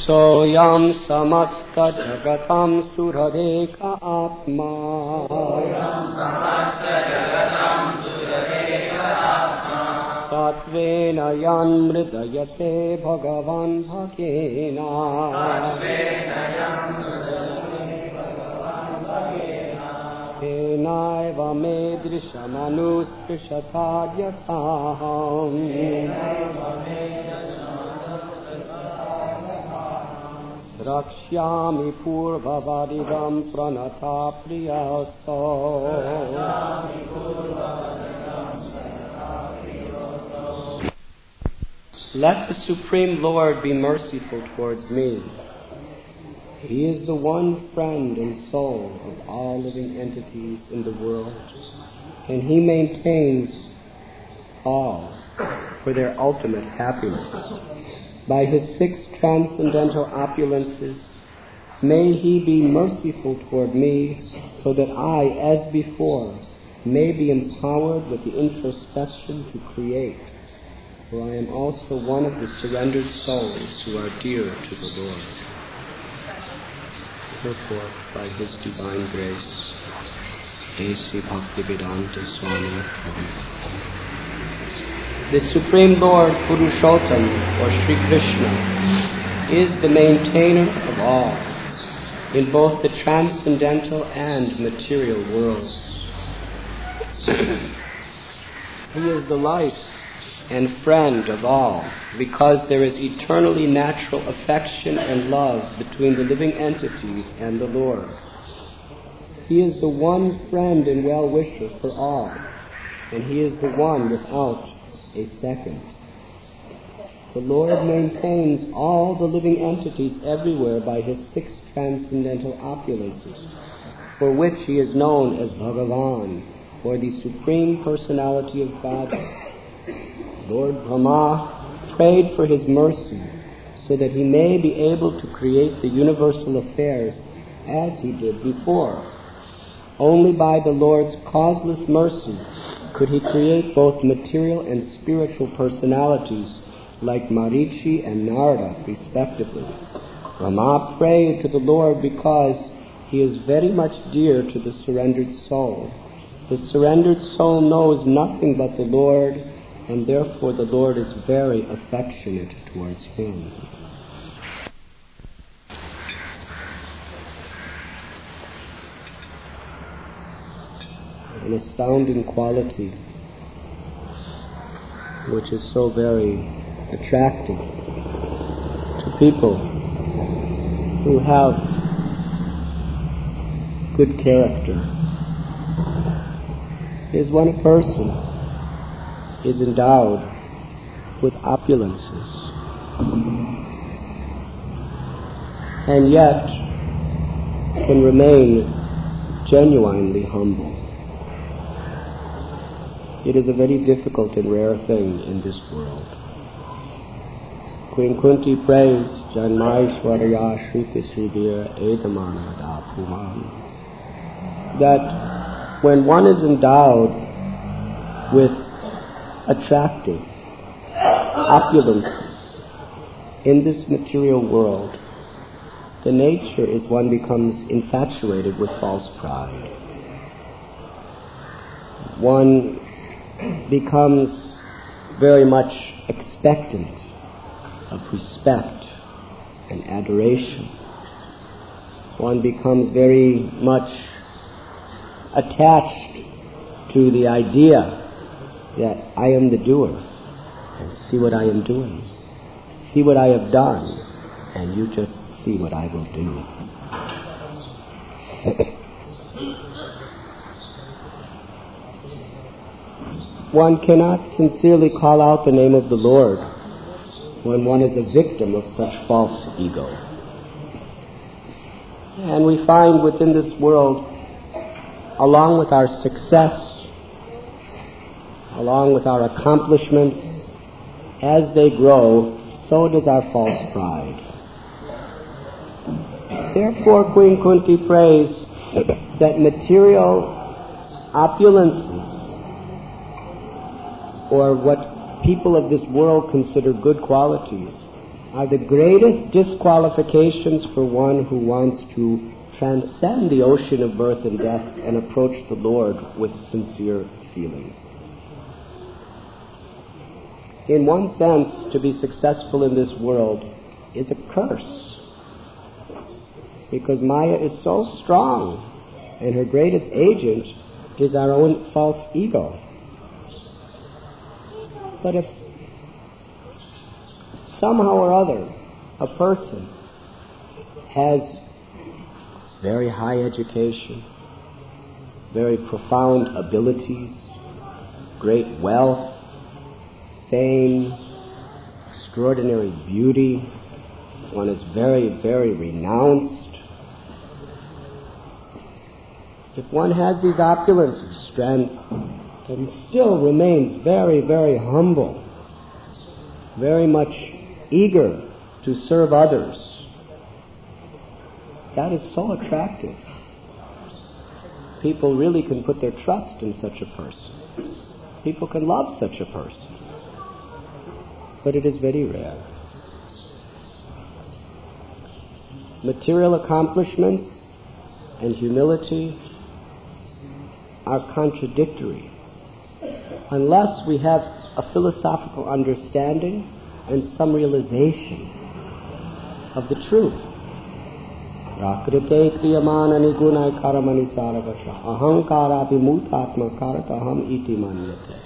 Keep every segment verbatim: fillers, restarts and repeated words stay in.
Soyam samasta jagatam suradeka atma. Soyam samasta jagatam suradeka atma. Satvena yan mridayate bhagavan bhakena. Satvena yan mridayate bhagavan bhakena. Enaiva medrishamanusprishata yathaham. Enaiva medrishamanusprishata Rakshyami purvavadidam pranata priyaso. Let the Supreme Lord be merciful towards me. He is the one friend and soul of all living entities in the world, and He maintains all for their ultimate happiness. By His six transcendental opulences, may He be merciful toward me, so that I, as before, may be empowered with the introspection to create, for I am also one of the surrendered souls who are dear to the Lord. Therefore, by His divine grace, A C Bhaktivedanta Swami Prabhupada. The Supreme Lord Purushottam, or Sri Krishna, is the maintainer of all, in both the transcendental and material worlds. He is the life and friend of all, because there is eternally natural affection and love between the living entities and the Lord. He is the one friend and well-wisher for all, and He is the one without a second. The Lord maintains all the living entities everywhere by His six transcendental opulences, for which He is known as Bhagavan, or the Supreme Personality of Godhead. Lord Brahma prayed for His mercy so that He may be able to create the universal affairs as He did before. Only by the Lord's causeless mercy could He create both material and spiritual personalities like Marichi and Narada, respectively. Brahma prayed to the Lord because He is very much dear to the surrendered soul. The surrendered soul knows nothing but the Lord, and therefore the Lord is very affectionate towards him. An astounding quality which is so very attractive to people who have good character is when a person is endowed with opulences and yet can remain genuinely humble. It is a very difficult and rare thing in this world. Queen Kunti prays, Janmaishwarya Shruti Sridhir Edamana Dapuman, that when one is endowed with attractive opulences in this material world, the nature is one becomes infatuated with false pride. One becomes very much expectant of respect and adoration. One becomes very much attached to the idea that I am the doer, and see what I am doing. See what I have done, and you just see what I will do. One cannot sincerely call out the name of the Lord when one is a victim of such false ego. And we find within this world, along with our success, along with our accomplishments, as they grow, so does our false pride. Therefore, Queen Kunti prays that material opulences, or what people of this world consider good qualities, are the greatest disqualifications for one who wants to transcend the ocean of birth and death and approach the Lord with sincere feeling. In one sense, to be successful in this world is a curse, because Maya is so strong, and her greatest agent is our own false ego. But if somehow or other a person has very high education, very profound abilities, great wealth, fame, extraordinary beauty, one is very, very renounced. If one has these opulence of strength and still remains very, very humble, very much eager to serve others, that is so attractive. People really can put their trust in such a person. People can love such a person. But it is very rare. Material accomplishments and humility are contradictory unless we have a philosophical understanding and some realization of the truth. Prakrite kriyamanani gunai karamani saravasha ahankara vimutatma karataham iti manyate.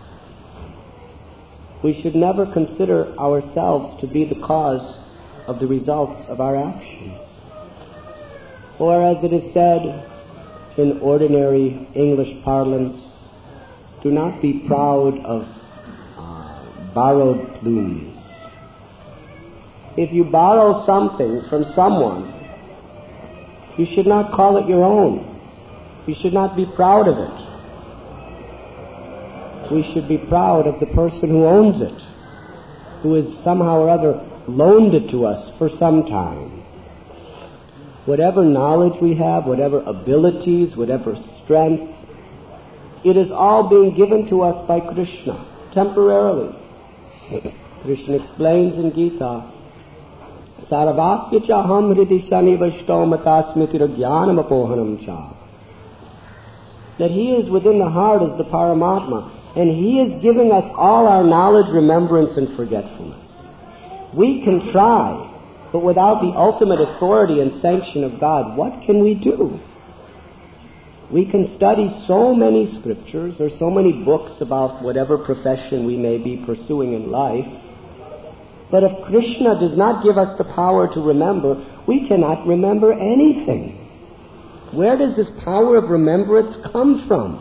We should never consider ourselves to be the cause of the results of our actions. Or as it is said in ordinary English parlance, do not be proud of uh, borrowed plumes. If you borrow something from someone, you should not call it your own. You should not be proud of it. We should be proud of the person who owns it, who has somehow or other loaned it to us for some time. Whatever knowledge we have, whatever abilities, whatever strength, it is all being given to us by Krishna, temporarily. Krishna explains in Gita, Saravasya chaham hridi shani vaishtomatasmitira jnanam apohanam cha. That He is within the heart as the Paramatma, and He is giving us all our knowledge, remembrance, and forgetfulness. We can try, but without the ultimate authority and sanction of God, what can we do? We can study so many scriptures or so many books about whatever profession we may be pursuing in life, but if Krishna does not give us the power to remember, we cannot remember anything. Where does this power of remembrance come from?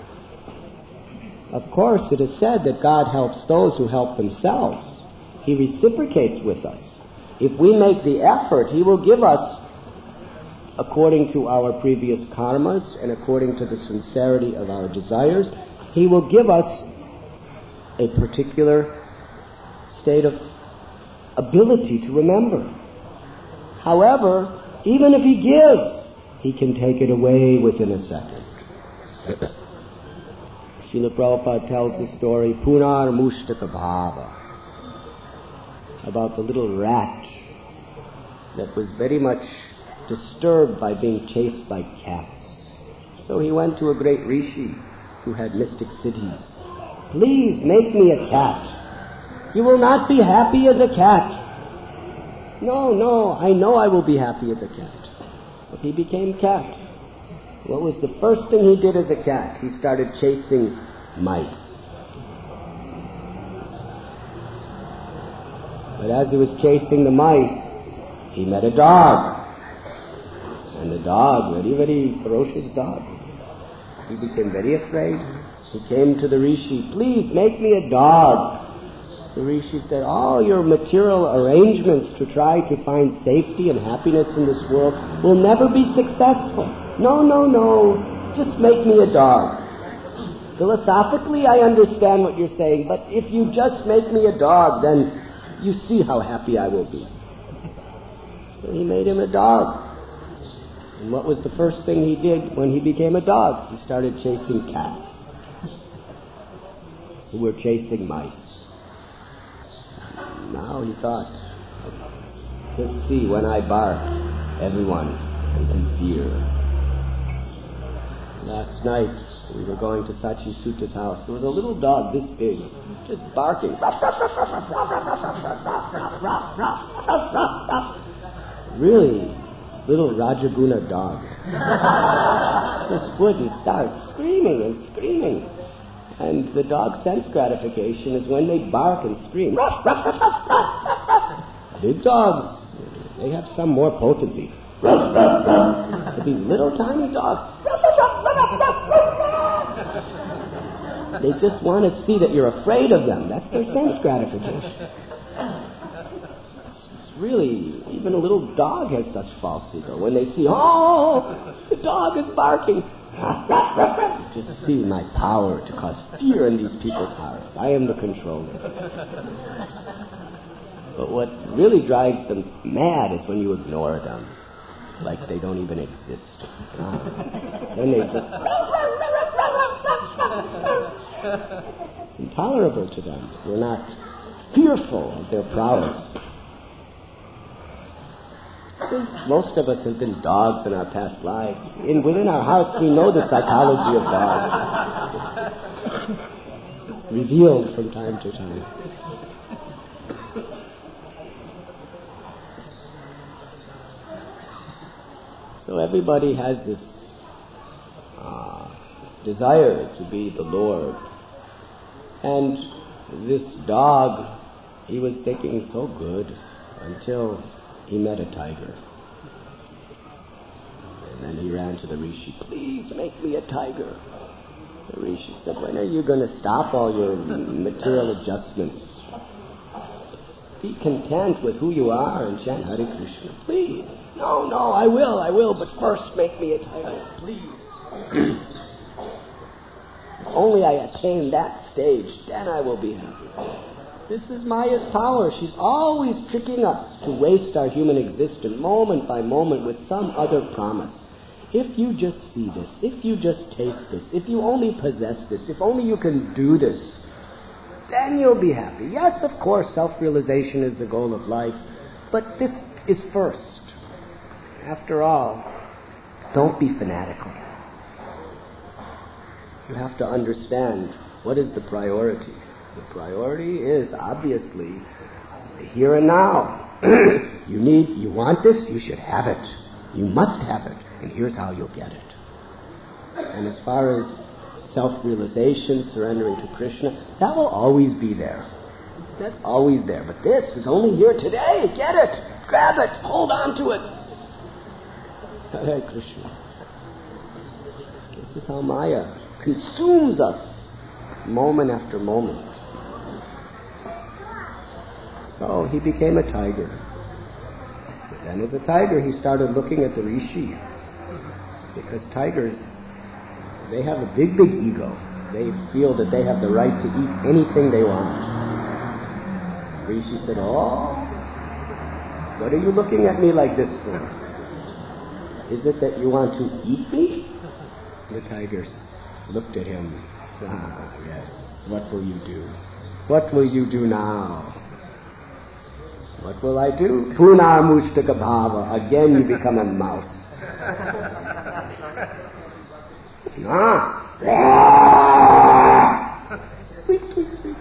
Of course, it is said that God helps those who help themselves. He reciprocates with us. If we make the effort, He will give us, according to our previous karmas and according to the sincerity of our desires, He will give us a particular state of ability to remember. However, even if He gives, He can take it away within a second. Srila Prabhupada tells the story, Punar Mushtaka Bhava, about the little rat that was very much disturbed by being chased by cats. So he went to a great rishi who had mystic cities. Please make me a cat. You will not be happy as a cat. No, no, I know I will be happy as a cat. So he became cat. What was the first thing he did as a cat? He started chasing mice. But as he was chasing the mice, he met a dog. And the dog, very, very ferocious dog. He became very afraid. He came to the rishi, please make me a dog. The rishi said, all your material arrangements to try to find safety and happiness in this world will never be successful. No, no, no, just make me a dog. Philosophically, I understand what you're saying, but if you just make me a dog, then you see how happy I will be. So he made him a dog. And what was the first thing he did when he became a dog? He started chasing cats who were chasing mice. Now he thought, Just see, when I bark, everyone is in fear. Last night, we were going to Sachi Sutta's house. There was a little dog this big, just barking. Really little Rajaguna dog. Just wouldn't start screaming and screaming. And the dog's sense gratification is when they bark and scream. Big dogs, they have some more potency. But these little tiny dogs, they just want to see that you're afraid of them. That's their sense gratification. It's really, even a little dog has such false ego. When they see, oh, the dog is barking, just see my power to cause fear in these people's hearts. I am the controller. But what really drives them mad is when you ignore them, like they don't even exist. Ah. Then they just... It's intolerable to them. We're not fearful of their prowess. Since most of us have been dogs in our past lives, in within our hearts we know the psychology of dogs. It's revealed from time to time. So everybody has this uh, desire to be the Lord. And this dog, he was thinking so good until he met a tiger. And then he ran to the Rishi, please make me a tiger. The Rishi said, when are you going to stop all your material adjustments? Be content with who you are and chant Hare Krishna. Please. No, no, I will, I will, but first make me a tiger, please. If only I attain that stage, then I will be happy. This is Maya's power. She's always tricking us to waste our human existence moment by moment with some other promise. If you just see this, if you just taste this, if you only possess this, if only you can do this, then you'll be happy. Yes, of course, self-realization is the goal of life, but this is first. After all, don't be fanatical. You have to understand what is the priority. The priority is obviously the here and now. You need, you want this, you should have it. You must have it, and here's how you'll get it. And as far as self-realization, surrendering to Krishna, that will always be there. That's always there. But this is only here today. Get it. Grab it. Hold on to it. Hare Krishna. This is how Maya consumes us moment after moment. So he became a tiger. But then as a tiger, he started looking at the Rishi. Because tigers, they have a big, big ego. They feel that they have the right to eat anything they want. Rishi said, oh, what are you looking at me like this for? Is it that you want to eat me? The tigers looked at him. Ah, yes. What will you do? What will you do now? What will I do? Punar mushtaka bhava. Again you become a mouse. Ah. Squeak, squeak, squeak.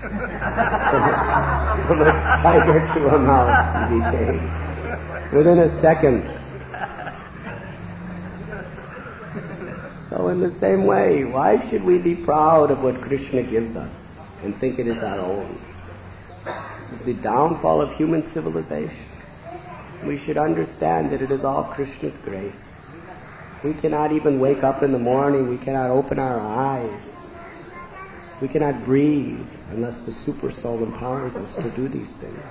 From a tiger to a mouse he became. Within a second. So in the same way, why should we be proud of what Krishna gives us and think it is our own? This is the downfall of human civilization. We should understand that it is all Krishna's grace. We cannot even wake up in the morning. We cannot open our eyes. We cannot breathe unless the super soul empowers us to do these things.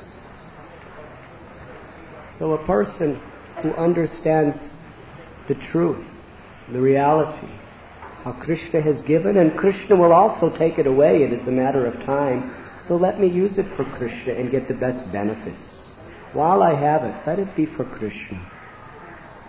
So a person who understands the truth, the reality, how Krishna has given, and Krishna will also take it away. It is a matter of time. So let me use it for Krishna and get the best benefits. While I have it, let it be for Krishna.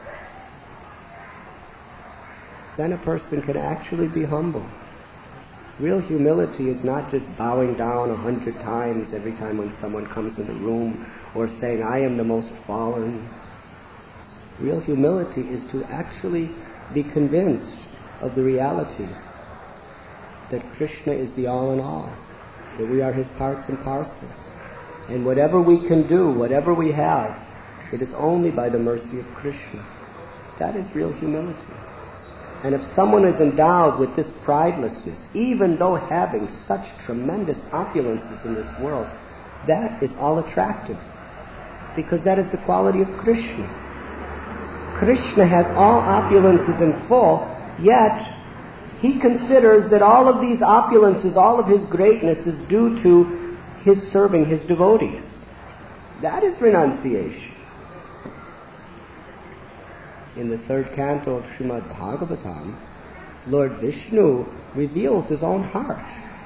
Then a person can actually be humble. Real humility is not just bowing down a hundred times every time when someone comes in the room, or saying, I am the most fallen. Real humility is to actually be convinced of the reality that Krishna is the all in all, that we are his parts and parcels. And whatever we can do, whatever we have, it is only by the mercy of Krishna. That is real humility. And if someone is endowed with this pridelessness, even though having such tremendous opulences in this world, that is all attractive, because that is the quality of Krishna. Krishna has all opulences in full, yet he considers that all of these opulences, all of his greatness is due to his serving his devotees. That is renunciation. In the third canto of Srimad Bhagavatam, Lord Vishnu reveals his own heart.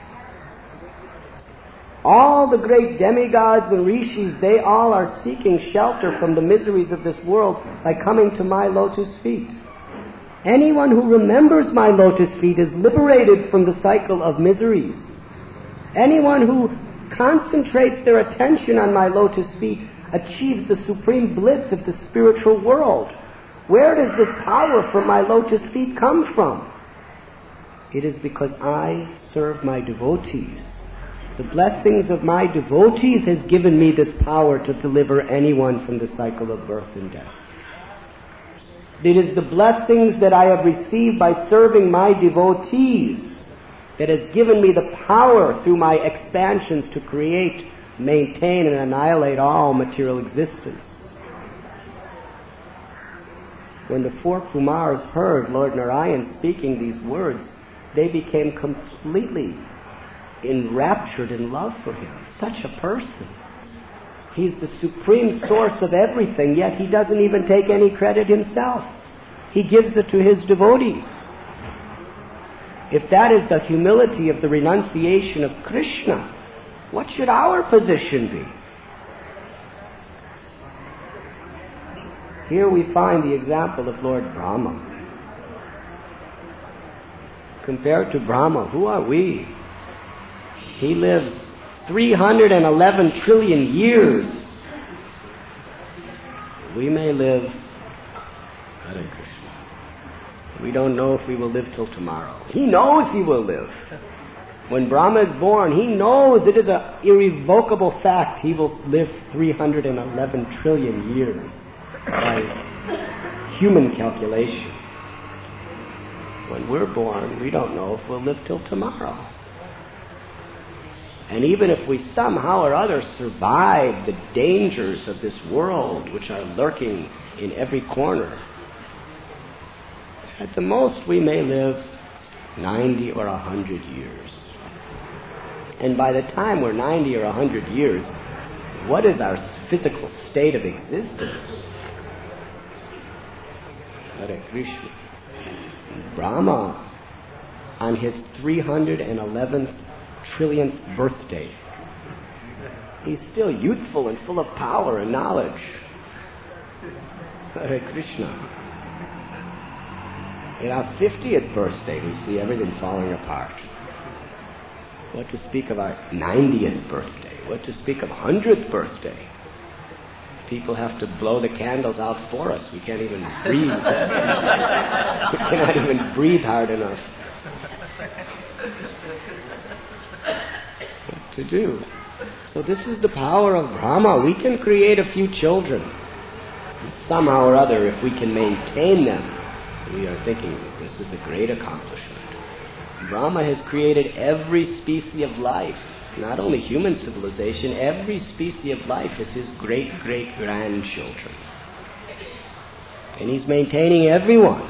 All the great demigods and rishis, they all are seeking shelter from the miseries of this world by coming to my lotus feet. Anyone who remembers my lotus feet is liberated from the cycle of miseries. Anyone who concentrates their attention on my lotus feet achieves the supreme bliss of the spiritual world. Where does this power from my lotus feet come from? It is because I serve my devotees. The blessings of my devotees has given me this power to deliver anyone from the cycle of birth and death. It is the blessings that I have received by serving my devotees that has given me the power through my expansions to create, maintain, and annihilate all material existence. When the four Kumars heard Lord Narayan speaking these words, they became completely enraptured in love for him. Such a person. He's the supreme source of everything, yet he doesn't even take any credit himself. He gives it to his devotees. If that is the humility of the renunciation of Krishna, what should our position be? Here we find the example of Lord Brahma. Compared to Brahma, who are we? He lives three hundred eleven trillion years. We may live, Hare Krishna, we don't know if we will live till tomorrow. He knows he will live. When Brahma is born, he knows it is an irrevocable fact he will live three hundred eleven trillion years by human calculation. When we're born, we don't know if we'll live till tomorrow. And even if we somehow or other survive the dangers of this world, which are lurking in every corner, at the most we may live ninety or one hundred years. And by the time we're ninety or one hundred years, what is our physical state of existence? Hare Krishna. Brahma, on his three hundred eleventh trillionth birthday, he's still youthful and full of power and knowledge. Hare Krishna. In our fiftieth birthday, we see everything falling apart. What to speak of our ninetieth birthday? What to speak of hundredth birthday? People have to blow the candles out for us. We can't even breathe. We cannot even breathe hard enough. What to do? So this is the power of Brahma. We can create a few children. Somehow or other, if we can maintain them, we are thinking this is a great accomplishment. Brahma has created every species of life. Not only human civilization, every species of life is his great-great-grandchildren. And he's maintaining everyone.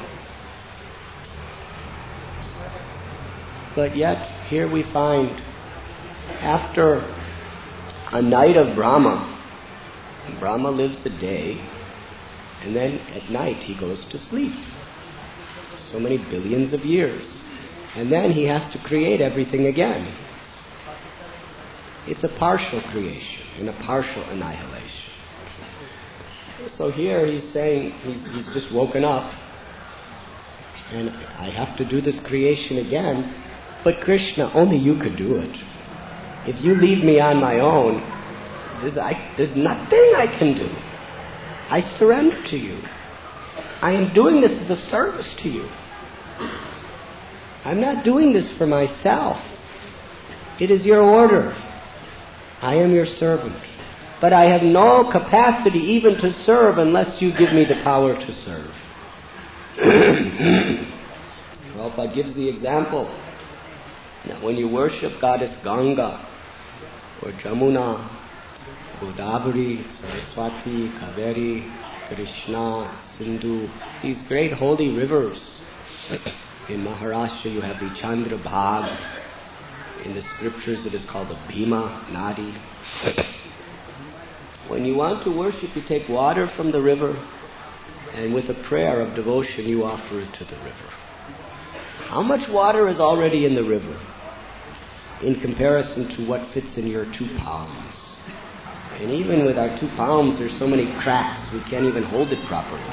But yet, here we find, after a night of Brahma, Brahma lives a day, and then at night he goes to sleep. So many billions of years. And then he has to create everything again. It's a partial creation and a partial annihilation. So here he's saying, he's, he's just woken up, and I have to do this creation again, But Krishna, only you could do it. If you leave me on my own, there's, I, there's nothing I can do. I surrender to you. I am doing this as a service to you. I'm not doing this for myself. It is your order. I am your servant. But I have no capacity even to serve unless you give me the power to serve. Prabhupada gives the example that when you worship Goddess Ganga, or Jamuna, Godavari, Saraswati, Kaveri, Krishna, Sindhu, these great holy rivers. In Maharashtra you have the Chandra Bhag. In the scriptures it is called the Bhima Nadi. When you want to worship, you take water from the river, and with a prayer of devotion you offer it to the river. How much water is already in the river in comparison to what fits in your two palms? And even with our two palms, there's so many cracks, we can't even hold it properly.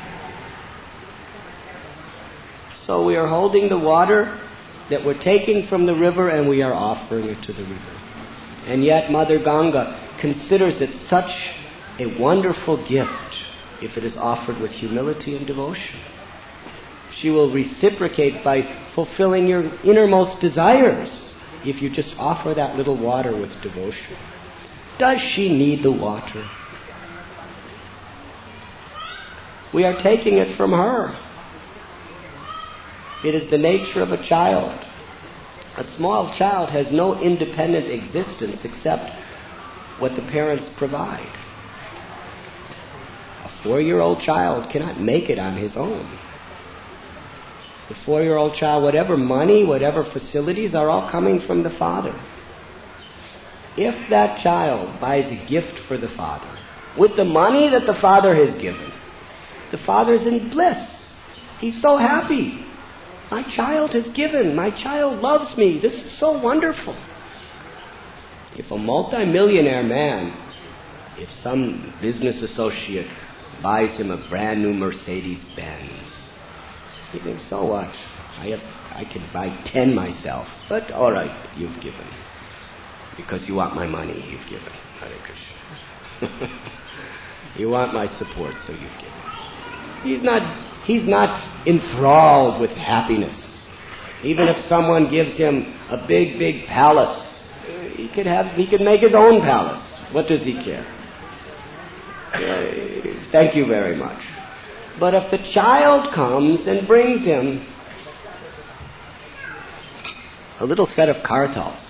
So we are holding the water that we're taking from the river and we are offering it to the river. And yet Mother Ganga considers it such a wonderful gift if it is offered with humility and devotion. She will reciprocate by fulfilling your innermost desires if you just offer that little water with devotion. Does she need the water? We are taking it from her. It is the nature of a child. A small child has no independent existence except what the parents provide. A four-year-old child cannot make it on his own. The four-year-old child, whatever money, whatever facilities are all coming from the father. If that child buys a gift for the father, with the money that the father has given, the father's in bliss. He's so happy. My child has given. My child loves me. This is so wonderful. If a multimillionaire man, if some business associate buys him a brand new Mercedes Benz, he thinks, so what? I have, I can buy ten myself. But all right, you've given. Because you want my money, you've given. Hare Krishna. You want my support, so you've given. He's not, he's not enthralled with happiness. Even if someone gives him a big, big palace, he could have, he could make his own palace. What does he care? Uh, thank you very much. But if the child comes and brings him a little set of kartals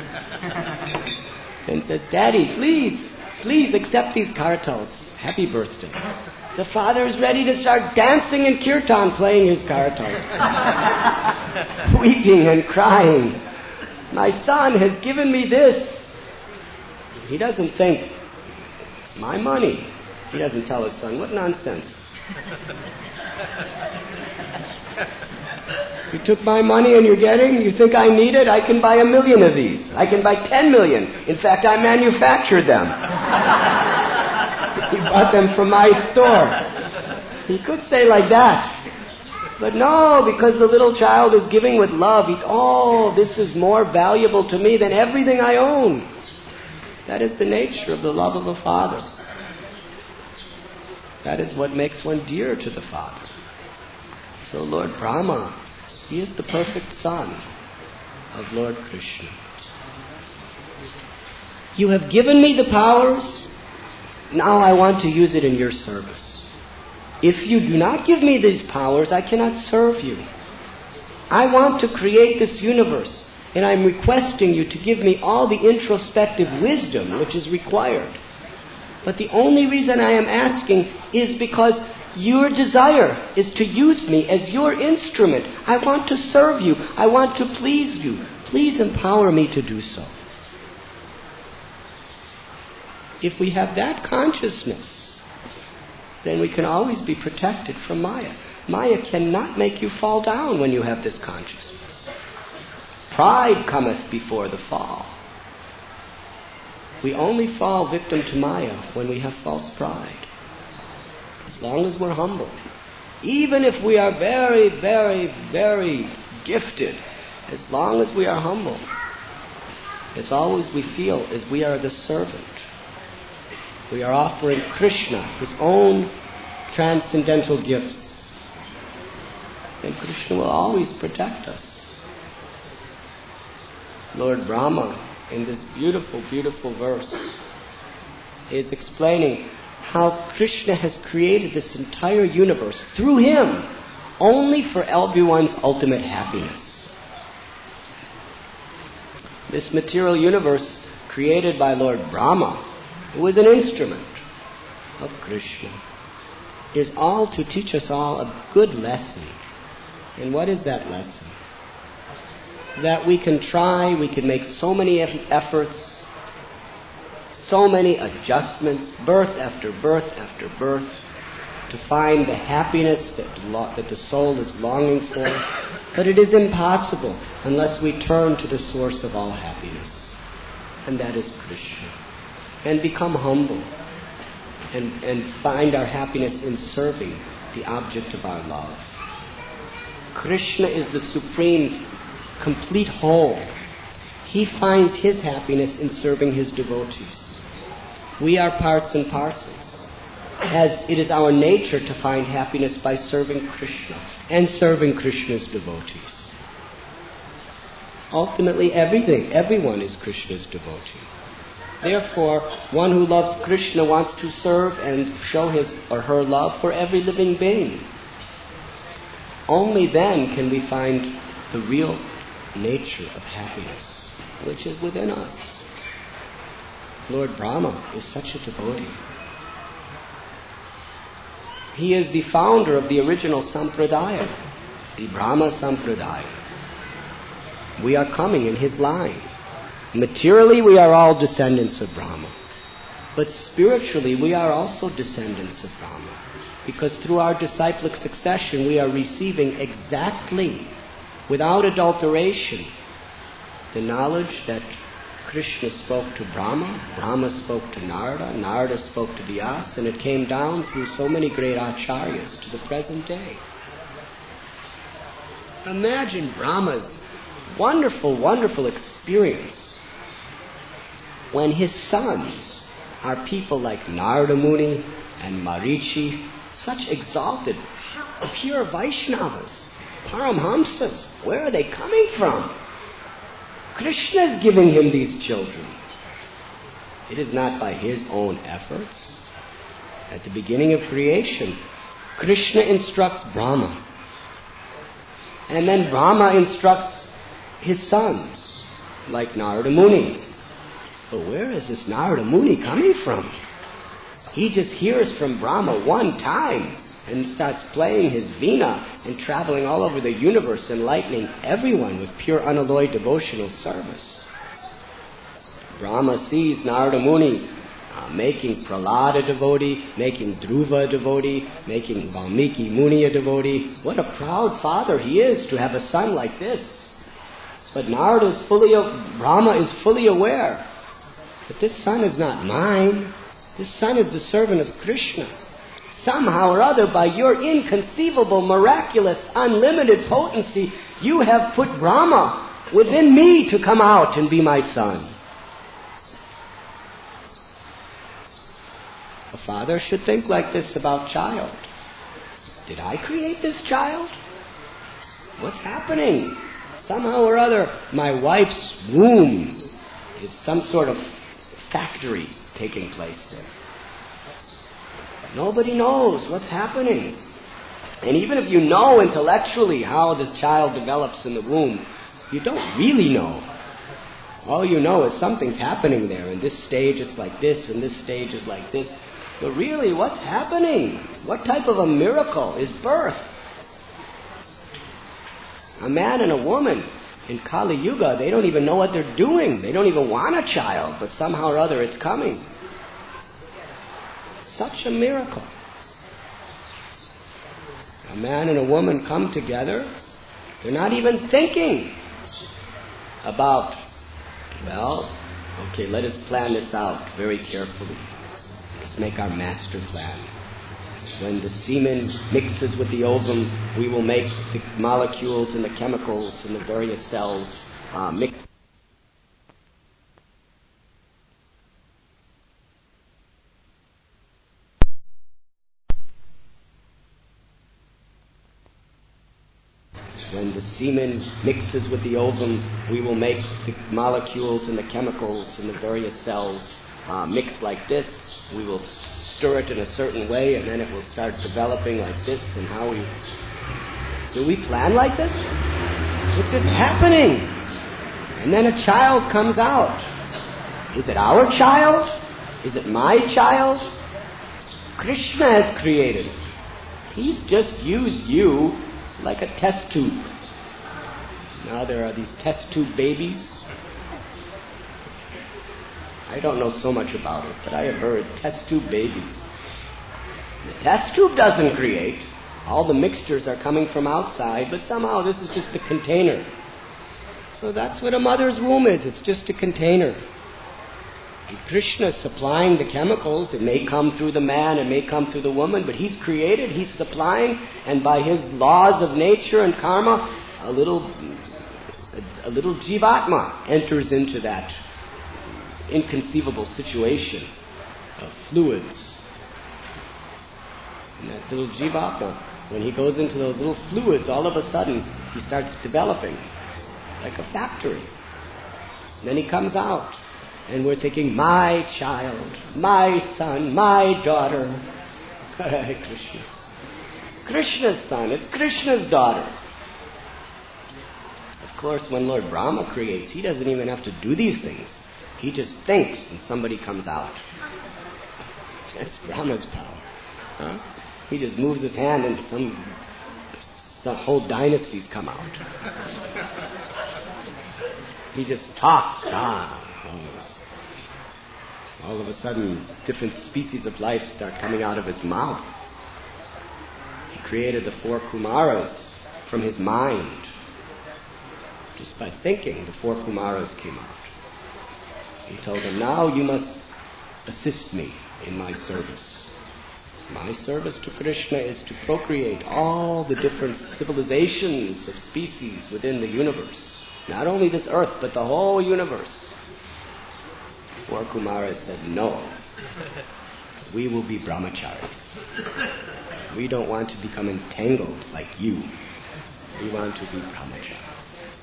and says, Daddy, please, please accept these kartals. Happy birthday. The father is ready to start dancing in kirtan, playing his kartals, weeping and crying. My son has given me this. He doesn't think, it's my money. He doesn't tell his son, what nonsense. You took my money and you're getting, you think I need it? I can buy a million of these. I can buy ten million. In fact, I manufactured them. He bought them from my store. He could say like that. But no, because the little child is giving with love. He, oh, this is more valuable to me than everything I own. That is the nature of the love of a father. That is what makes one dear to the Father. So Lord Brahma, he is the perfect son of Lord Krishna. You have given me the powers. Now I want to use it in your service. If you do not give me these powers, I cannot serve you. I want to create this universe, and I'm requesting you to give me all the introspective wisdom which is required. But the only reason I am asking is because your desire is to use me as your instrument. I want to serve you. I want to please you. Please empower me to do so. If we have that consciousness, then we can always be protected from Maya. Maya cannot make you fall down when you have this consciousness. Pride cometh before the fall. We only fall victim to Maya when we have false pride. As long as we're humble. Even if we are very, very, very gifted As long as we are humble, as always we feel as we are the servant. We are offering Krishna his own transcendental gifts. And Krishna will always protect us. Lord Brahma, in this beautiful, beautiful verse, is explaining how Krishna has created this entire universe through him, only for everyone's ultimate happiness. This material universe created by Lord Brahma, who is an instrument of Krishna, is all to teach us all a good lesson. And what is that lesson? That we can try, we can make so many efforts, so many adjustments, birth after birth after birth, to find the happiness that, that the soul is longing for. But it is impossible unless we turn to the source of all happiness, and that is Krishna, and become humble, and, and find our happiness in serving the object of our love. Krishna is the supreme, complete whole. He finds his happiness in serving his devotees. We are parts and parcels, as it is our nature to find happiness by serving Krishna and serving Krishna's devotees. Ultimately, everything, everyone is Krishna's devotee. Therefore, one who loves Krishna wants to serve and show his or her love for every living being. Only then can we find the real nature of happiness, which is within us. Lord Brahma is such a devotee. He is the founder of the original Sampradaya, the Brahma Sampradaya. We are coming in his line. Materially, we are all descendants of Brahma. But spiritually, we are also descendants of Brahma. Because through our disciplic succession, we are receiving exactly, without adulteration, the knowledge that Krishna spoke to Brahma, Brahma spoke to Narada, Narada spoke to Vyasa, and it came down through so many great acharyas to the present day. Imagine Brahma's wonderful, wonderful experience when his sons are people like Narada Muni and Marichi, such exalted, pure Vaishnavas, Paramhamsas. Where are they coming from? Krishna is giving him these children. It is not by his own efforts. At the beginning of creation, Krishna instructs Brahma. And then Brahma instructs his sons, like Narada Muni. But where is this Narada Muni coming from? He just hears from Brahma one time and starts playing his veena and traveling all over the universe, enlightening everyone with pure unalloyed devotional service. Brahma sees Narada Muni uh, making Prahlada a devotee, making Dhruva a devotee, making Valmiki Muni a devotee. What a proud father he is to have a son like this. But Narada is fully, Brahma is fully aware that this son is not mine. This son is the servant of Krishna. Somehow or other, by your inconceivable, miraculous, unlimited potency, you have put Brahma within me to come out and be my son. A father should think like this about child. Did I create this child? What's happening? Somehow or other, my wife's womb is some sort of factory taking place there. Nobody knows what's happening. And even if you know intellectually how this child develops in the womb, you don't really know. All you know is something's happening there. In this stage it's like this, and this stage is like this. But really, what's happening? What type of a miracle is birth? A man and a woman in Kali Yuga, they don't even know what they're doing. They don't even want a child, but somehow or other it's coming. Such a miracle. A man and a woman come together. They're not even thinking about, well, okay, let us plan this out very carefully. Let's make our master plan. When the semen mixes with the ovum, we will make the molecules and the chemicals in the various cells uh, mix. When the semen mixes with the ovum, we will make the molecules and the chemicals in the various cells uh, mix like this. We will stir it in a certain way, and then it will start developing like this. And how we do we plan like this? It's just happening. And then a child comes out. Is it our child? Is it my child? Krishna has created. He's just used you like a test tube. Now there are these test tube babies. I don't know so much about it, but I have heard test tube babies. The test tube doesn't create. All the mixtures are coming from outside, but somehow this is just a container. So that's what a mother's womb is. It's just a container. And Krishna is supplying the chemicals. It may come through the man, it may come through the woman, but he's created, he's supplying, and by his laws of nature and karma, a little, a, a little jivatma enters into that inconceivable situation of fluids. And that little jivatma, when he goes into those little fluids, all of a sudden he starts developing like a factory. And then he comes out, and we're thinking, my child, my son, my daughter. Hare Krishna. Krishna's son, it's Krishna's daughter. Of course, when Lord Brahma creates, he doesn't even have to do these things. He just thinks and somebody comes out. That's Brahma's power. Huh? He just moves his hand and some, some whole dynasties come out. He just talks. Ah, all of a sudden, different species of life start coming out of his mouth. He created the four Kumaras from his mind. Just by thinking, the four Kumaras came out. He told them, now you must assist me in my service. My service to Krishna is to procreate all the different civilizations of species within the universe. Not only this earth, but the whole universe. Four Kumaras said, no. We will be brahmacharis. We don't want to become entangled like you. We want to be brahmacharis.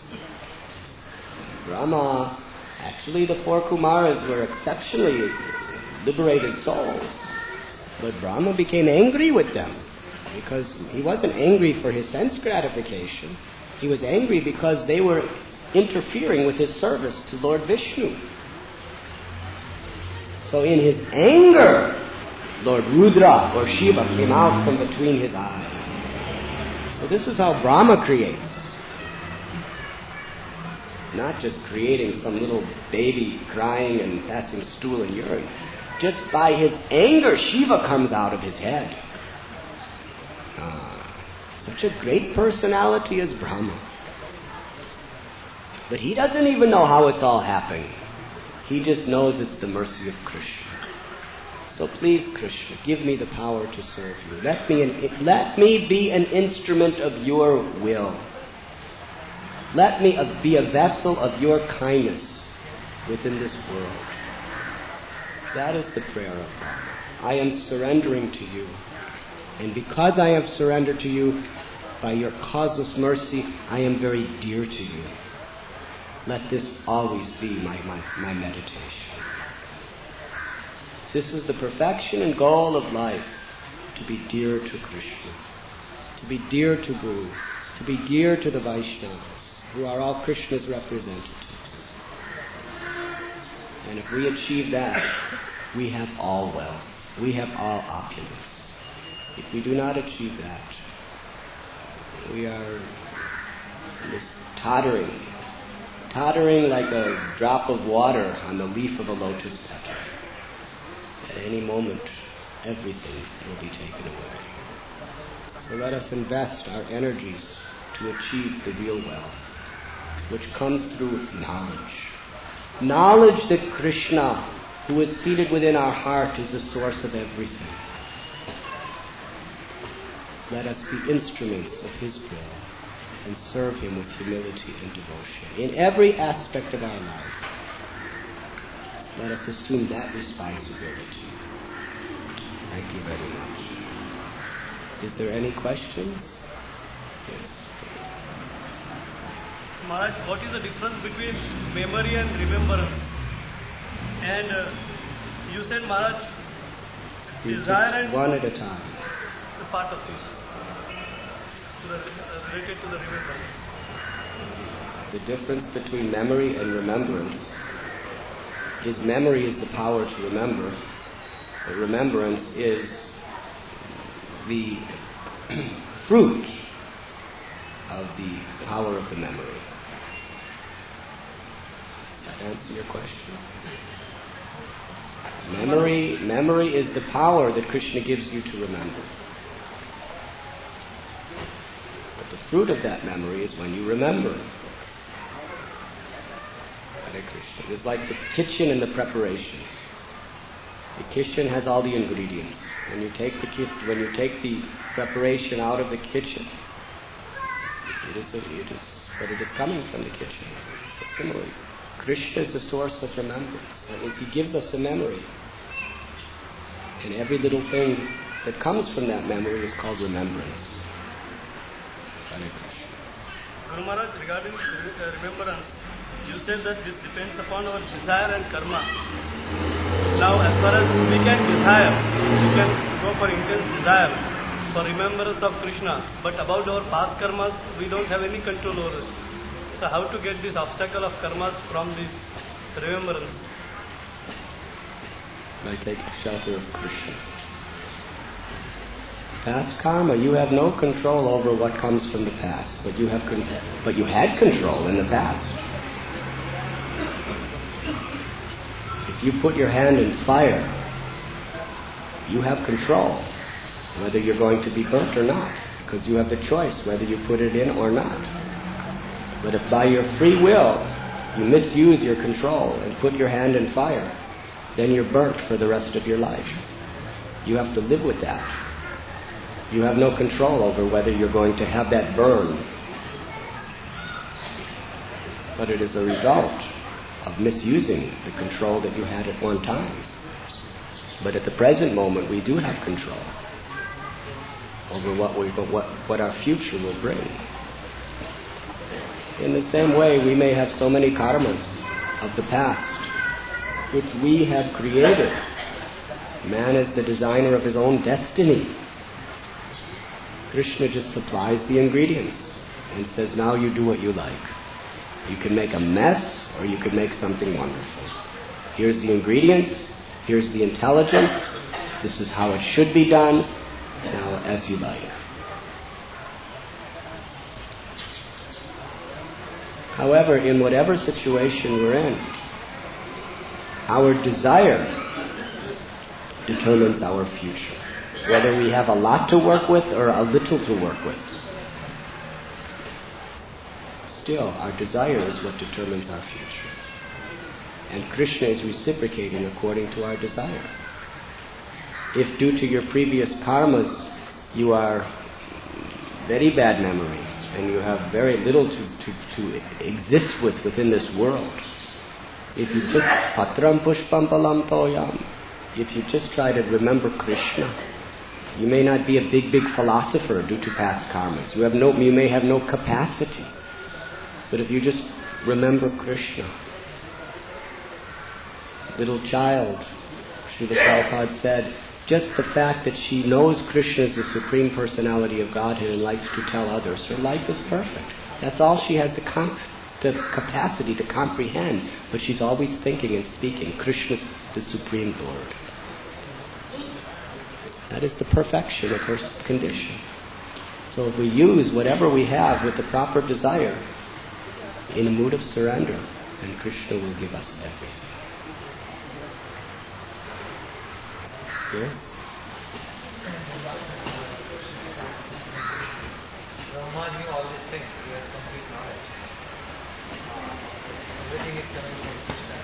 Brahma... Actually, the four Kumaras were exceptionally liberated souls. But Brahma became angry with them because he wasn't angry for his sense gratification. He was angry because they were interfering with his service to Lord Vishnu. So in his anger, Lord Rudra or Shiva came out from between his eyes. So this is how Brahma creates. Not just creating some little baby crying and passing stool and urine. Just by his anger, Shiva comes out of his head. Ah, such a great personality as Brahma. But he doesn't even know how it's all happening. He just knows it's the mercy of Krishna. So please, Krishna, give me the power to serve you. Let me, an, let me be an instrument of your will. Let me be a vessel of your kindness within this world. That is the prayer of Brahma. I am surrendering to you. And because I have surrendered to you, by your causeless mercy, I am very dear to you. Let this always be my, my, my meditation. This is the perfection and goal of life, to be dear to Krishna, to be dear to Guru, to be dear to the Vaishnavas, who are all Krishna's representatives. And if we achieve that, we have all wealth. We have all opulence. If we do not achieve that, we are just tottering, tottering like a drop of water on the leaf of a lotus petal. At any moment, everything will be taken away. So let us invest our energies to achieve the real wealth, which comes through knowledge. Knowledge that Krishna, who is seated within our heart, is the source of everything. let us be instruments of His will and serve Him with humility and devotion. In every aspect of our life, let us assume that responsibility. Thank you very much. Is there any questions? Yes. Maharaj, what is the difference between memory and remembrance? And uh, you said, Maharaj, You desire just and one at a time. the part of it to the, uh, related to the remembrance. The difference between memory and remembrance is memory is the power to remember, but remembrance is the fruit of the power of the memory. Does that answer your question? Memory, memory is the power that Krishna gives you to remember. But the fruit of that memory is when you remember. Hare Krishna. It is like the kitchen and the preparation. The kitchen has all the ingredients. When you take the kit, when you take the preparation out of the kitchen, it is a, it is, but it is coming from the kitchen. So similarly, Krishna is the source of remembrance. That means He gives us a memory, and every little thing that comes from that memory is called remembrance. Hare Krishna. Guru Maharaj, regarding uh, remembrance, you said that this depends upon our desire and karma. Now, as far as we can desire, we can go for intense desire, for remembrance of Krishna, but about our past karmas, we don't have any control over it. So how to get this obstacle of karmas from this remembrance? By taking shelter of Krishna. Past karma, you have no control over what comes from the past, but you have con- but you had control in the past. If you put your hand in fire, you have control whether you're going to be burnt or not, because you have the choice whether you put it in or not. But if by your free will you misuse your control and put your hand in fire, then you're burnt for the rest of your life. You have to live with that. You have no control over whether you're going to have that burn. But it is a result of misusing the control that you had at one time. But at the present moment, we do have control over what we, what, what our future will bring. In the same way, we may have so many karmas of the past, which we have created. Man is the designer of his own destiny. Krishna just supplies the ingredients and says, now you do what you like. You can make a mess or you can make something wonderful. Here's the ingredients, here's the intelligence, this is how it should be done, now as you like. However, in whatever situation we're in, our desire determines our future. Whether we have a lot to work with or a little to work with. Still, our desire is what determines our future. And Krishna is reciprocating according to our desire. If due to your previous karmas you are very bad memory and you have very little to, to, to exist with within this world, if you just patram pushpam palam toyam, if you just try to remember Krishna, you may not be a big, big philosopher due to past karmas. You have no, you may have no capacity. But if you just remember Krishna, little child, Srila Prabhupada said, just the fact that she knows Krishna is the Supreme Personality of Godhead and likes to tell others, her life is perfect. That's all she has the, comp- the capacity to comprehend. But she's always thinking and speaking, Krishna's the Supreme Lord. That is the perfection of her condition. So if we use whatever we have with the proper desire in a mood of surrender, then Krishna will give us everything. Yes? Brahma knew all these things. He has complete knowledge. Everything is coming from Krishna.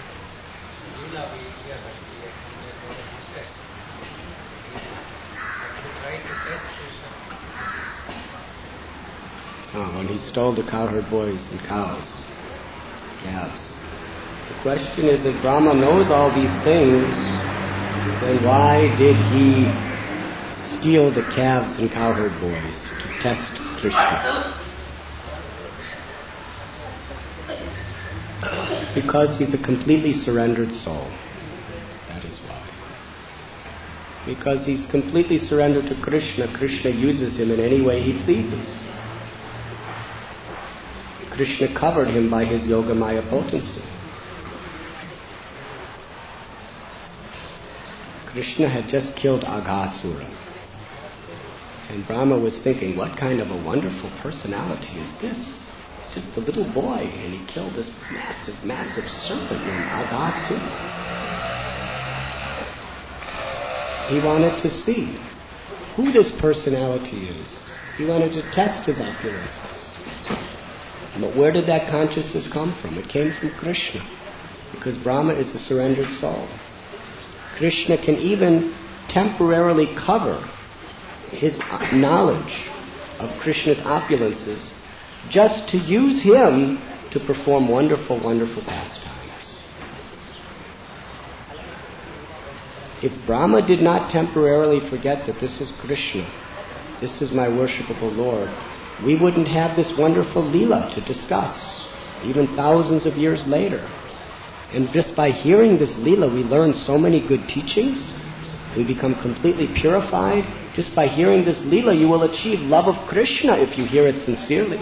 Lila, we hear that. We have no respect. Oh, and he stole the cowherd boys and cows, calves. The question is, if Brahma knows all these things, then why did he steal the calves and cowherd boys to test Krishna? Because he's a completely surrendered soul. That is why. Because he's completely surrendered to Krishna, Krishna uses him in any way he pleases. Krishna covered him by his Yogamaya potency. Krishna had just killed Aghasura. And Brahma was thinking, what kind of a wonderful personality is this? It's just a little boy, and he killed this massive, massive serpent named Aghasura. He wanted to see who this personality is. He wanted to test his opulences. But where did that consciousness come from? It came from Krishna, because Brahma is a surrendered soul. Krishna can even temporarily cover his knowledge of Krishna's opulences just to use him to perform wonderful, wonderful pastimes. If Brahma did not temporarily forget that this is Krishna, this is my worshipable Lord, we wouldn't have this wonderful Leela to discuss, even thousands of years later. And just by hearing this Leela, we learn so many good teachings. We become completely purified. Just by hearing this Leela, you will achieve love of Krishna if you hear it sincerely.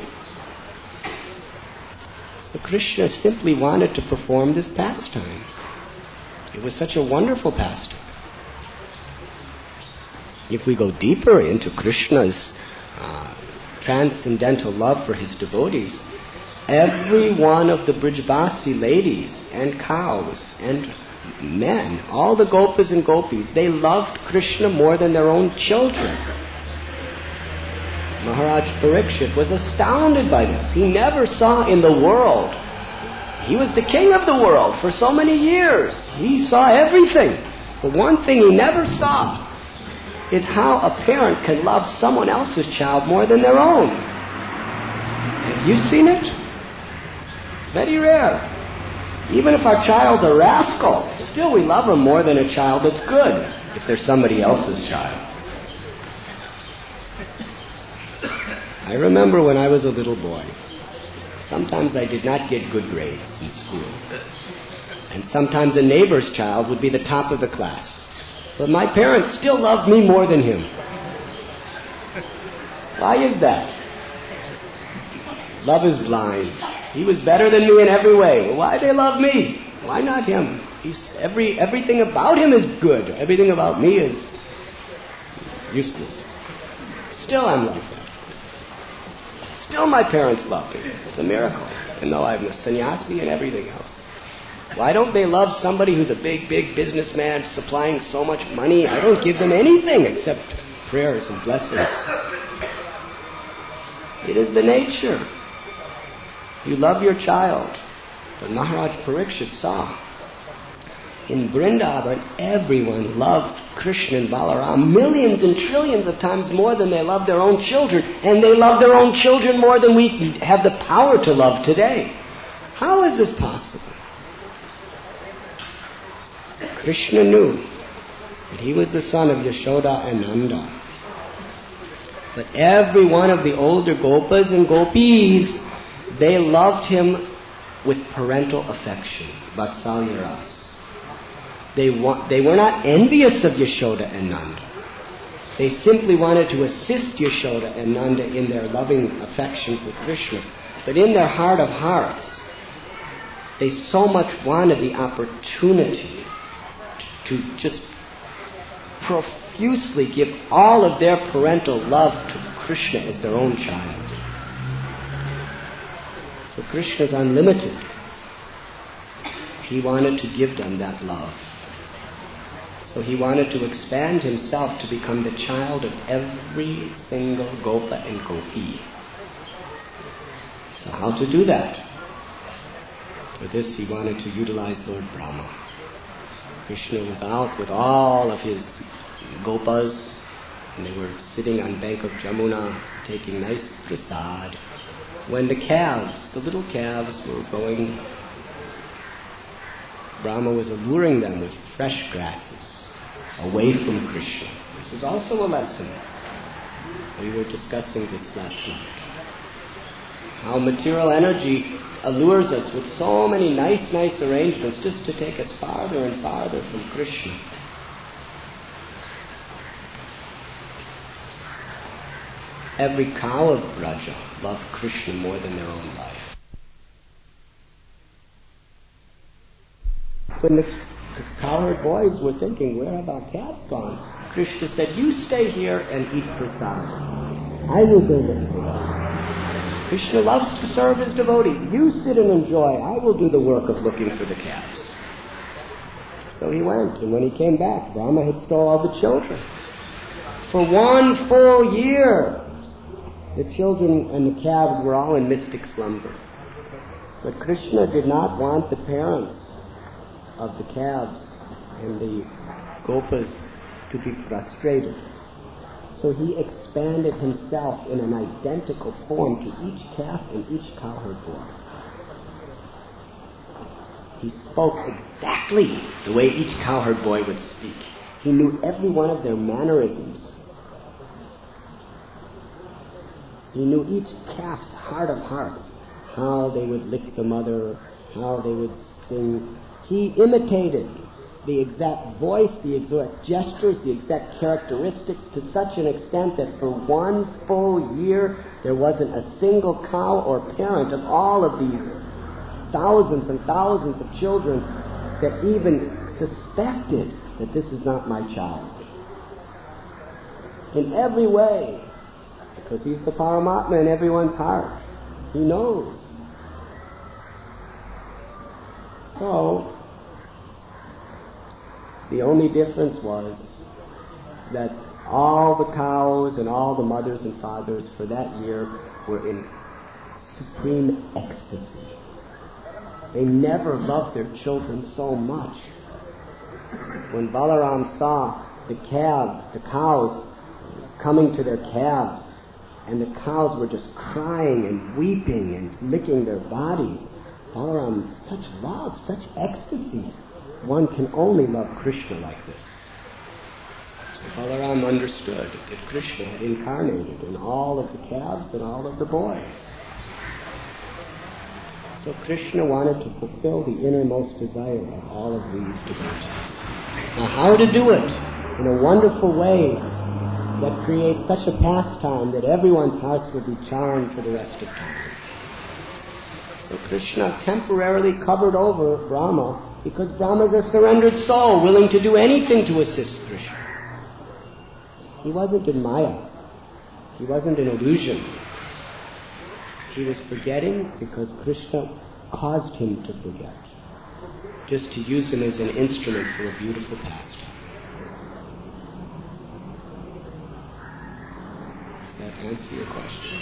So Krishna simply wanted to perform this pastime. It was such a wonderful pastime. If we go deeper into Krishna's uh, transcendental love for his devotees, every one of the Brijbasi ladies and cows and men, all the gopas and gopis, they loved Krishna more than their own children. Maharaj Parikshit was astounded by this. He never saw in the world. He was the king of the world for so many years. He saw everything. The one thing he never saw is how a parent can love someone else's child more than their own. Have you seen it? It's very rare. Even if our child's a rascal, still we love him more than a child that's good, if they're somebody else's child. I remember when I was a little boy, sometimes I did not get good grades in school. And sometimes a neighbor's child would be the top of the class. But my parents still loved me more than him. Why is that? Love is blind. He was better than me in every way. Well, why they love me? Why not him? He's every everything about him is good. Everything about me is useless. Still I'm like that. Still my parents love me. It's a miracle. Even though I'm a sannyasi and everything else. Why don't they love somebody who's a big, big businessman supplying so much money? I don't give them anything except prayers and blessings. It is the nature. You love your child. But Maharaj Parikshit saw. In Vrindavan, everyone loved Krishna and Balaram millions and trillions of times more than they love their own children. And they love their own children more than we have the power to love today. How is this possible? Krishna knew that he was the son of Yashoda and Nanda. But every one of the older gopas and gopis, they loved him with parental affection, Vatsalya ras. They, wa- they were not envious of Yashoda and Nanda. They simply wanted to assist Yashoda and Nanda in their loving affection for Krishna. But in their heart of hearts, they so much wanted the opportunity to just profusely give all of their parental love to Krishna as their own child. So Krishna is unlimited. He wanted to give them that love. So he wanted to expand himself to become the child of every single gopa and gopi. So how to do that? For this he wanted to utilize Lord Brahma. Krishna was out with all of his gopas, and they were sitting on bank of Jamuna taking nice prasad, when the calves, the little calves, were going, Brahma was alluring them with fresh grasses away from Krishna. This is also a lesson. We were discussing this last night. How material energy allures us with so many nice, nice arrangements just to take us farther and farther from Krishna. Every cow of Braja loved Krishna more than their own life. When the, the cowherd boys were thinking, where have our calves gone? Krishna said, you stay here and eat prasad. I will build it for you. Krishna loves to serve his devotees. You sit and enjoy. I will do the work of looking for the calves. So he went, and when he came back, Brahma had stole all the children. For one full year, the children and the calves were all in mystic slumber. But Krishna did not want the parents of the calves and the gopas to be frustrated. So he expanded himself in an identical form to each calf and each cowherd boy. He spoke exactly the way each cowherd boy would speak. He knew every one of their mannerisms. He knew each calf's heart of hearts, how they would lick the mother, how they would sing. He imitated the exact voice, the exact gestures, the exact characteristics to such an extent that for one full year there wasn't a single cow or parent of all of these thousands and thousands of children that even suspected that this is not my child. In every way. Because he's the Paramatma in everyone's heart. He knows. So, the only difference was that all the cows and all the mothers and fathers for that year were in supreme ecstasy. They never loved their children so much. When Balaram saw the calves, the cows coming to their calves, and the cows were just crying and weeping and licking their bodies. Balaram, such love, such ecstasy. One can only love Krishna like this. So Balaram understood that Krishna had incarnated in all of the calves and all of the boys. So Krishna wanted to fulfill the innermost desire of all of these devotees. Now how to do it in a wonderful way that creates such a pastime that everyone's hearts will be charmed for the rest of time. So Krishna temporarily covered over Brahma because Brahma is a surrendered soul willing to do anything to assist Krishna. He wasn't in Maya. He wasn't in illusion. He was forgetting because Krishna caused him to forget, just to use him as an instrument for a beautiful pastime. Answer your question.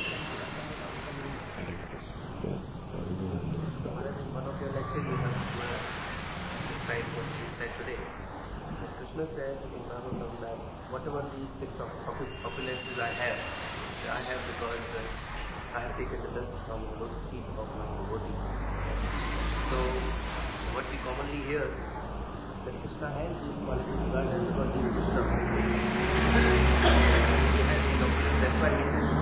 Yes. One of your lectures you have described what you said today. Krishna said in Bhagavatam that whatever these six opulences I have, I have because uh, I have taken the dust from the lotus feet of my devotee. So what we commonly hear that Krishna has these qualities regardless because he is Krishna. That's why he says,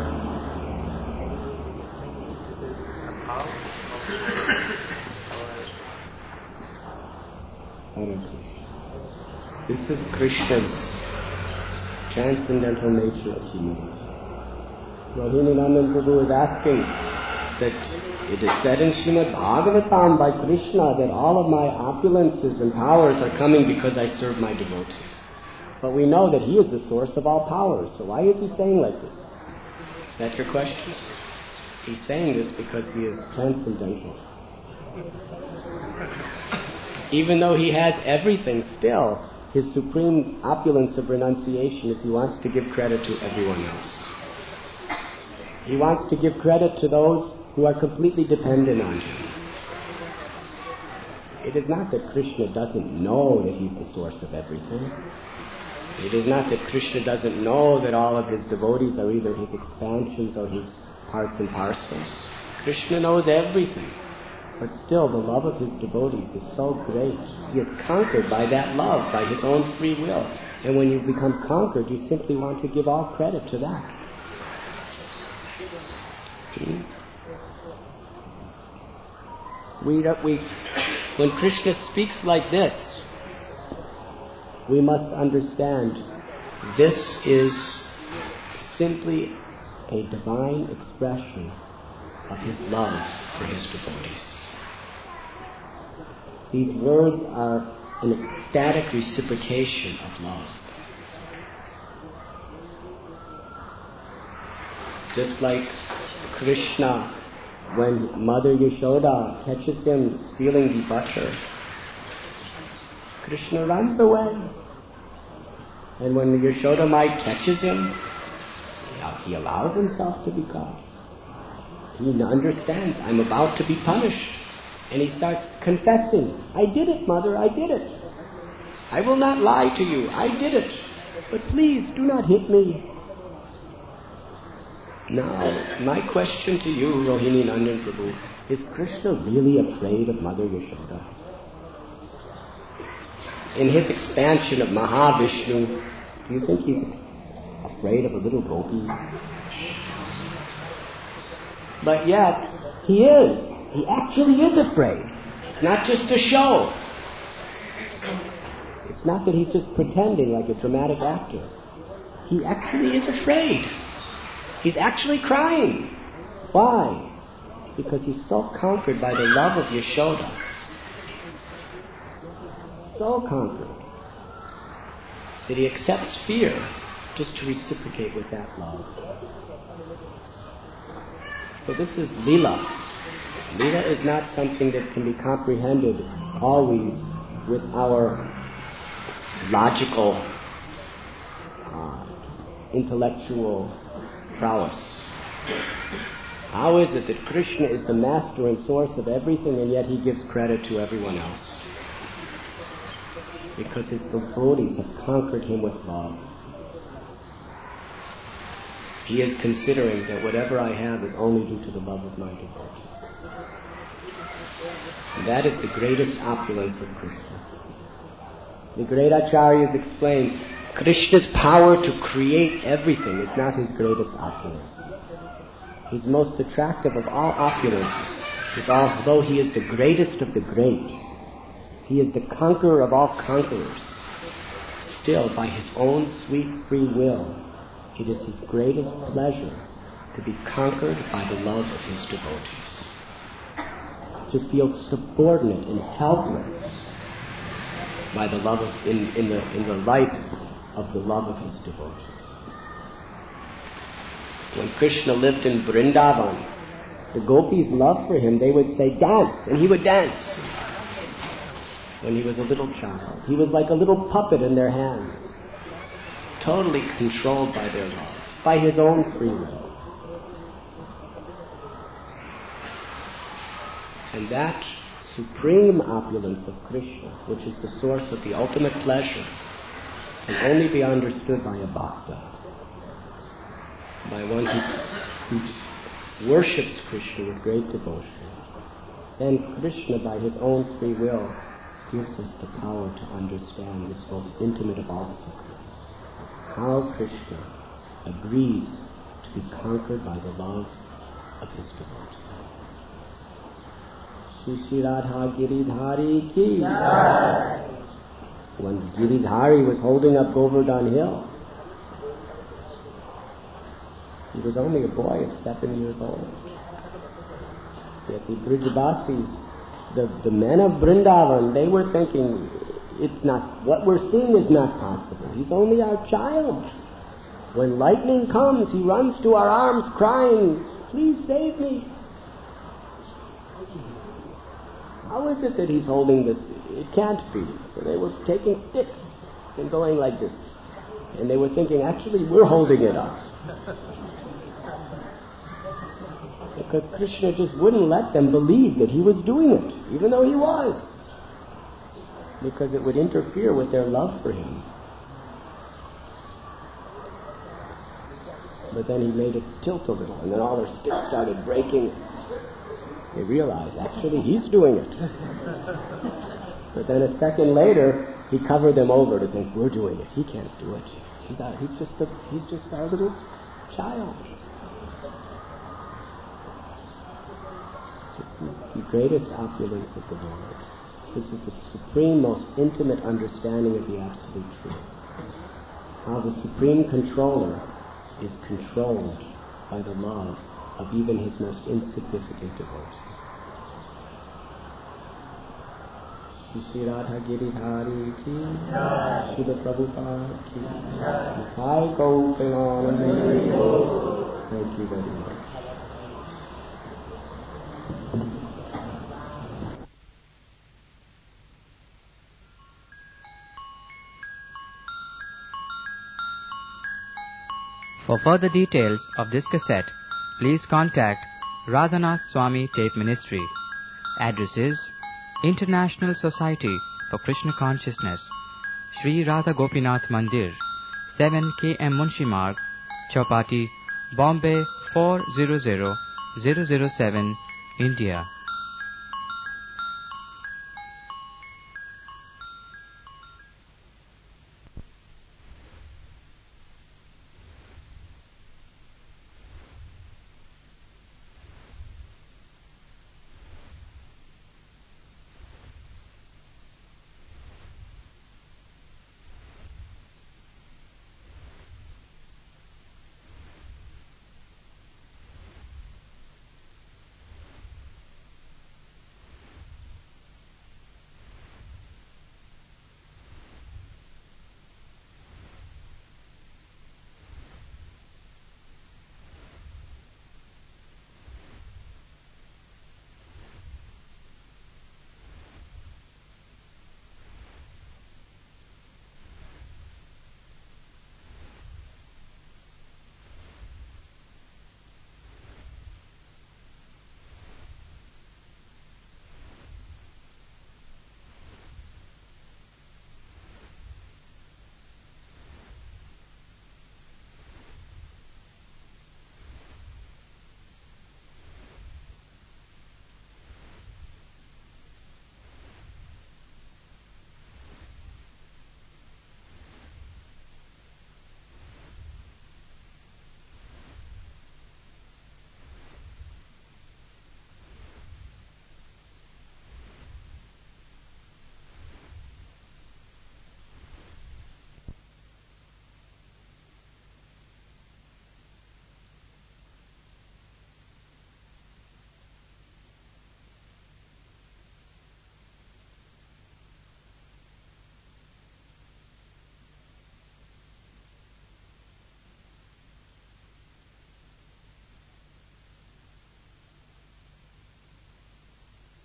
how this is Krishna's transcendental nature of humility. Rohinandan Prabhu is asking that it is said in Srimad Bhagavatam by Krishna that all of my opulences and powers are coming because I serve my devotees. But we know that he is the source of all powers, so why is he saying like this? Is that your question? He's saying this because he is transcendental. Even though he has everything still, his supreme opulence of renunciation is he wants to give credit to everyone else. He wants to give credit to those who are completely dependent on him. It is not that Krishna doesn't know that he's the source of everything. It is not that Krishna doesn't know that all of his devotees are either his expansions or his parts and parcels. Krishna knows everything. But still, the love of his devotees is so great. He is conquered by that love, by his own free will. And when you become conquered, you simply want to give all credit to that. Hmm? We, we, when Krishna speaks like this, we must understand this is simply a divine expression of his love for his devotees. These words are an ecstatic reciprocation of love. Just like Krishna, when Mother Yashoda catches him stealing the butter, Krishna runs away. And when Yashoda Mai catches him, he allows himself to be caught. He understands, I'm about to be punished. And he starts confessing, I did it, Mother, I did it. I will not lie to you, I did it. But please, do not hit me. Now, my question to you, Rohini Nandan Prabhu, is Krishna really afraid of Mother Yashoda? In his expansion of Mahavishnu, do you think he's afraid of a little gopi? But yet, he is. He actually is afraid. It's not just a show. It's not that he's just pretending like a dramatic actor. He actually is afraid. He's actually crying. Why? Because he's so conquered by the love of Yashoda. So conquered that he accepts fear just to reciprocate with that love. So this is Leela. Leela is not something that can be comprehended always with our logical, uh, intellectual prowess. How is it that Krishna is the master and source of everything and yet he gives credit to everyone else? Because his devotees have conquered him with love. He is considering that whatever I have is only due to the love of my devotees. And that is the greatest opulence of Krishna. The great acharyas explain, Krishna's power to create everything is not his greatest opulence. His most attractive of all opulences is, although he is the greatest of the great, he is the conqueror of all conquerors, still by his own sweet free will, it is his greatest pleasure to be conquered by the love of his devotees. To feel subordinate and helpless by the love of, in, in the in the light of the love of his devotees. When Krishna lived in Vrindavan, the gopis' love for him, they would say, dance, and he would dance. When he was a little child, he was like a little puppet in their hands, totally controlled by their love, by his own free will. And that supreme opulence of Krishna, which is the source of the ultimate pleasure, can only be understood by a bhakta, by one who, who worships Krishna with great devotion. Then Krishna, by his own free will, gives us the power to understand this most intimate of all secrets. How Krishna agrees to be conquered by the love of his devotees. Shri Radha Giridhari ki. When Giridhari was holding up Govardhan Hill, he was only a boy of seven years old. Yet the Brijabasis, the, the men of Vrindavan, they were thinking, it's not, what we're seeing is not possible. He's only our child. When lightning comes, he runs to our arms crying, please save me. How is it that he's holding this? It can't be. So they were taking sticks and going like this. And they were thinking, actually, we're holding it up. Because Krishna just wouldn't let them believe that he was doing it, even though he was. Because it would interfere with their love for him. but then he made it tilt a little, and then all their sticks started breaking. They realized, actually, he's doing it. But then a second later, he covered them over to think, we're doing it. He can't do it. He's, our, he's, just, a, he's just our little child. This is the greatest opulence of the Lord. This is the supreme, most intimate understanding of the absolute truth. How the supreme controller is controlled by the love of even his most insignificant devotee. Shri Radha Giridhari ki, Srila Prabhupada ki, Nitai Gaupananda. Thank you very much. For further details of this cassette, please contact Radhanath Swami Tape Ministry. Address is International Society for Krishna Consciousness, Sri Radha Gopinath Mandir, seven K M Munshi Marg, Chowpatty, Bombay four zero zero zero zero seven, India.